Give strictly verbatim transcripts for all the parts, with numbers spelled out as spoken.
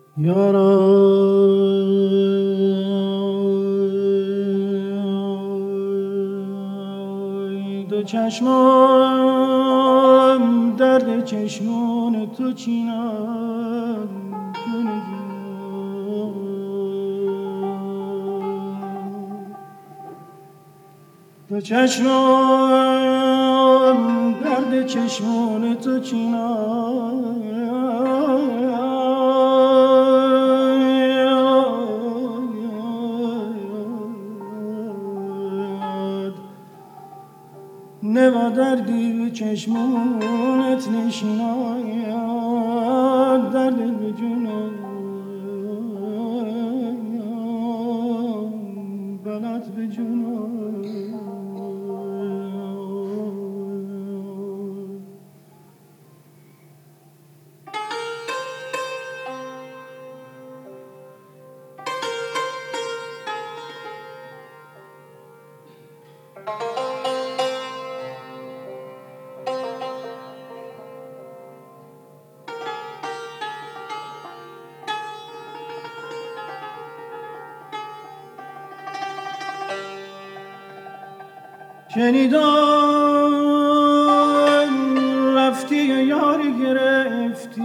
یارای دو چشمان درد چشمان تو چینم دو چشمان درد چشمان تو چینم نوا دردی به چشمانت نشیناد درد به جونم بلد به جونم شنیدم رفتی یاری گرفتی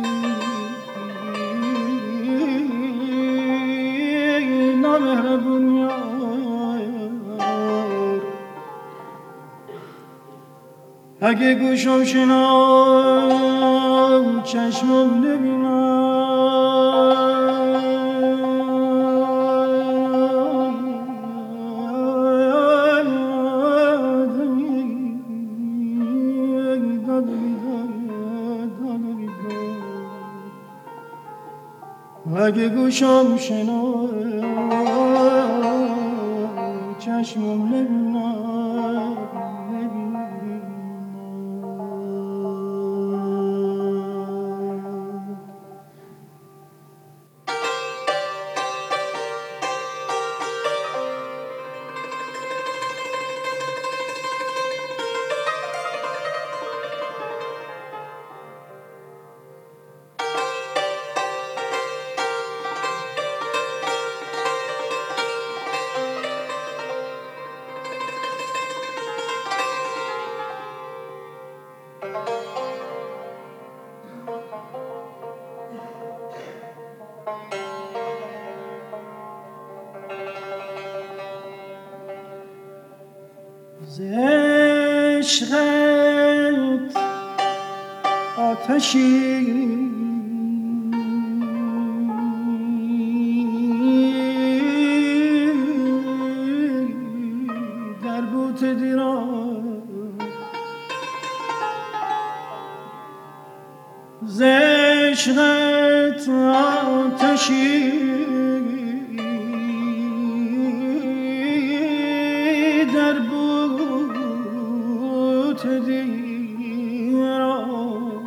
نامهربون یار اگه گوشم شنام چشمم نبینم اگه گوشم شنو چشمم نبینم ز عشقت آتشی در بوت دیرم ز عشقت آتشی در بوت دیرم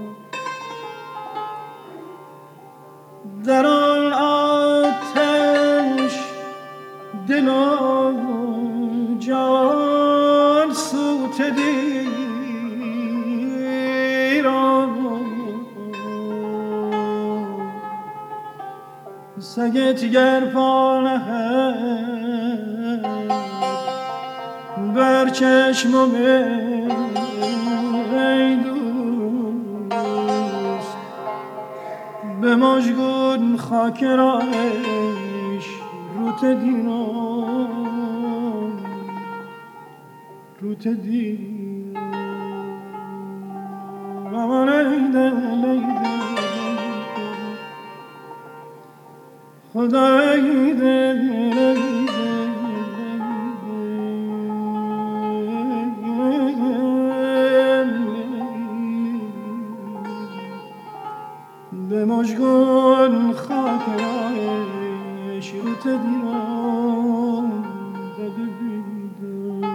در آن آتش دل و جان سوخته سگت گر پا نهد بر چشمم ای دوست به مژگون خاک راهش روت دیرم روت دیرم امان ای دل ای دل خدای دل به مژگون خاک راهش روت دیرم داده بیدم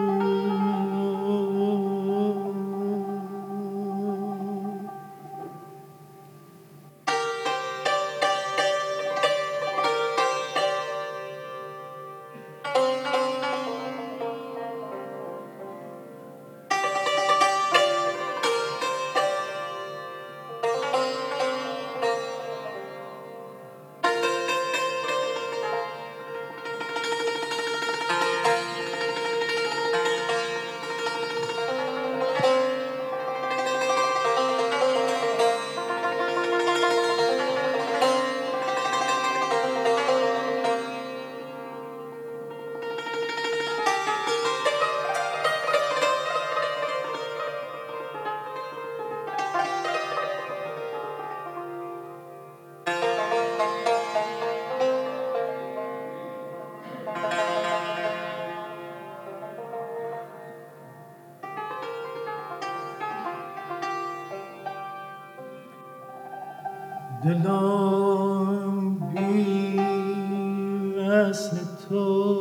وصل تو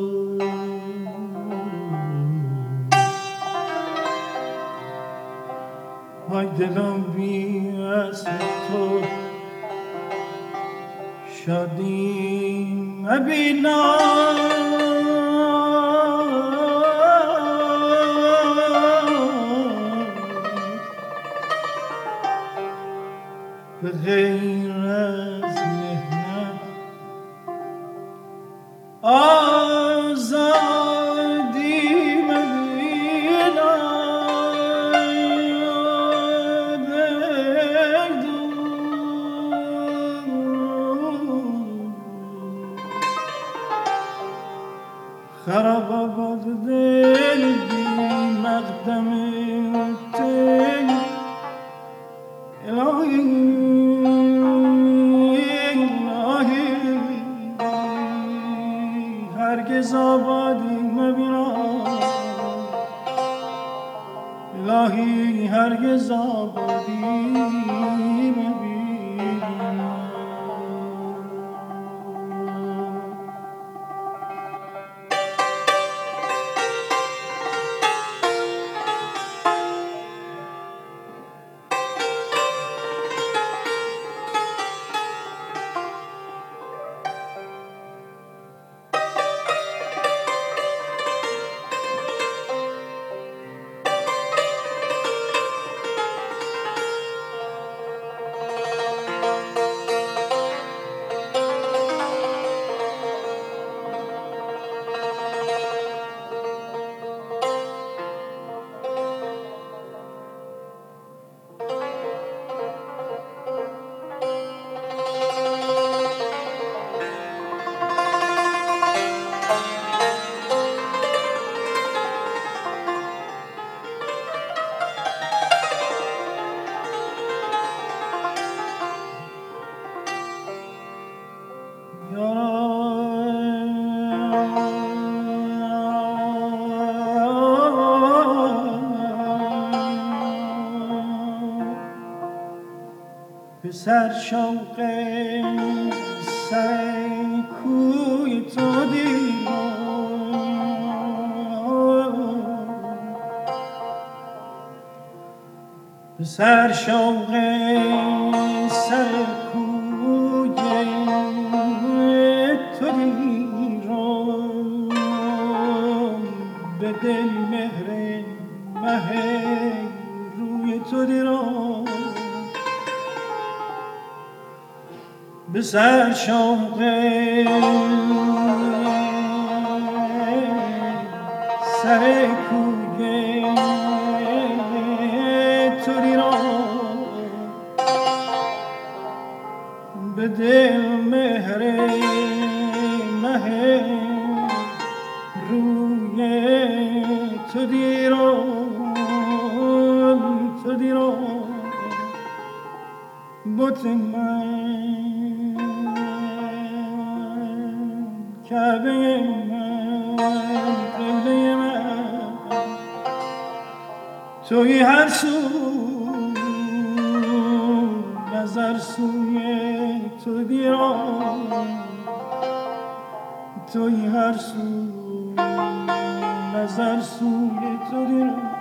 وای دلم بی وصل تو شادی مبینم به غیر از مهنت آزادی مبینم خراب آباد دل بی مقدم تی الهی هرگز آبادی مبینم الهی هرگز آبادی مبینم سر شوق سر کوی تو دیدم به سر شوق سر کوی تو دیدم به دل مهر مه روی تو دیدم به سر شوق سر کوی تو دیدم به دل مهر مه روی تو دیدم تو دیدم بت من کعبه من قبله من توی هر سو نظر سوی تو دیرم توی هر سو نظر سوی تو دیرم